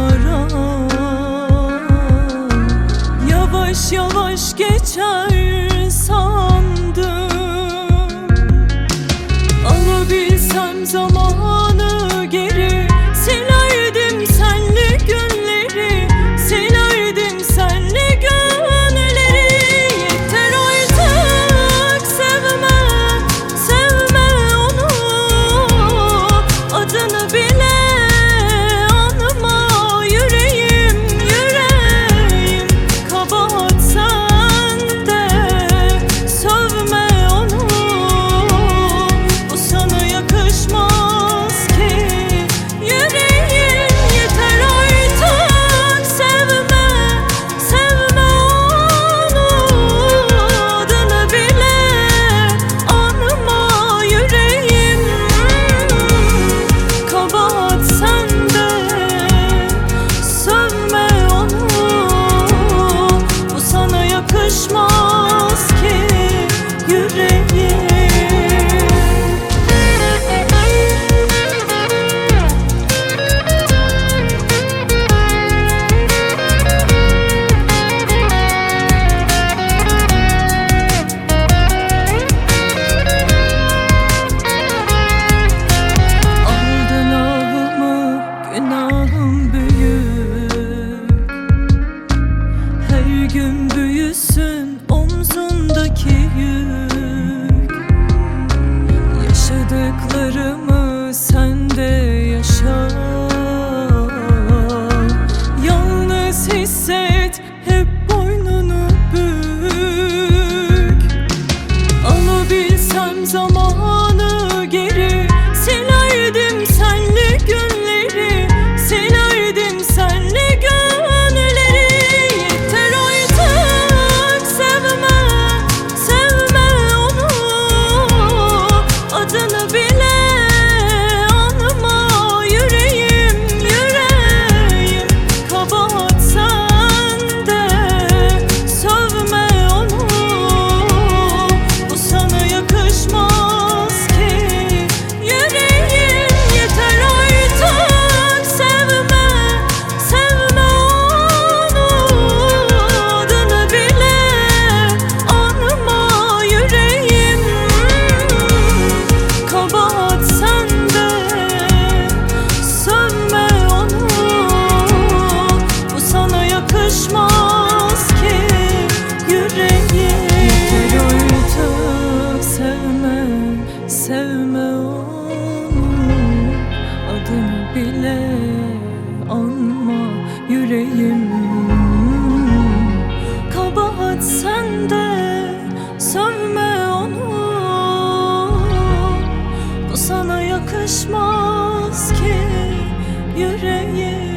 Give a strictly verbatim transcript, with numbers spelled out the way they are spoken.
ara. Yavaş yavaş geçer sandım. Alabilsem zamanı geri, silerdim senle günleri, silerdim senle gönülleri. Yeter artık sevme, sevme onu, adını bile anma. Yüreğim, yüreğim, kabahat sende. Sövme onu, bu sana yakışmaz ki. Yüreğim, yeter artık sevme, sevme onu, adını bile anma. Yüreğim, kabahat sende. Sövme onu, bu sana yakışmaz ki. Yüreğim. Aldın ahımı, günahım büyük. Her gün büyüsün omzundaki yük. Yaşadıklarımı sen de yaşa. Yalnız hisset, hep boynunu bük. Alabilsem zamanı geri, silerdim senle günleri, silerdim senle gönülleri. Yeter artık sevme, sevme onu, adını bile anma. Yüreğim, yüreğim, kabahat sende. Sövme onu, bu sana yakışmaz ki. Yüreğim, yeter artık sevme, sevme onu, adını bile anma. Yüreğim, kabahat sende. Sövme onu, bu sana yakışmaz ki. Yüreğim, yeter artık sevme, sevme onu, adını bile anma. Yüreğim, kabahat sende. Sövme onu, bu sana yakışmaz ki. Yüreğim.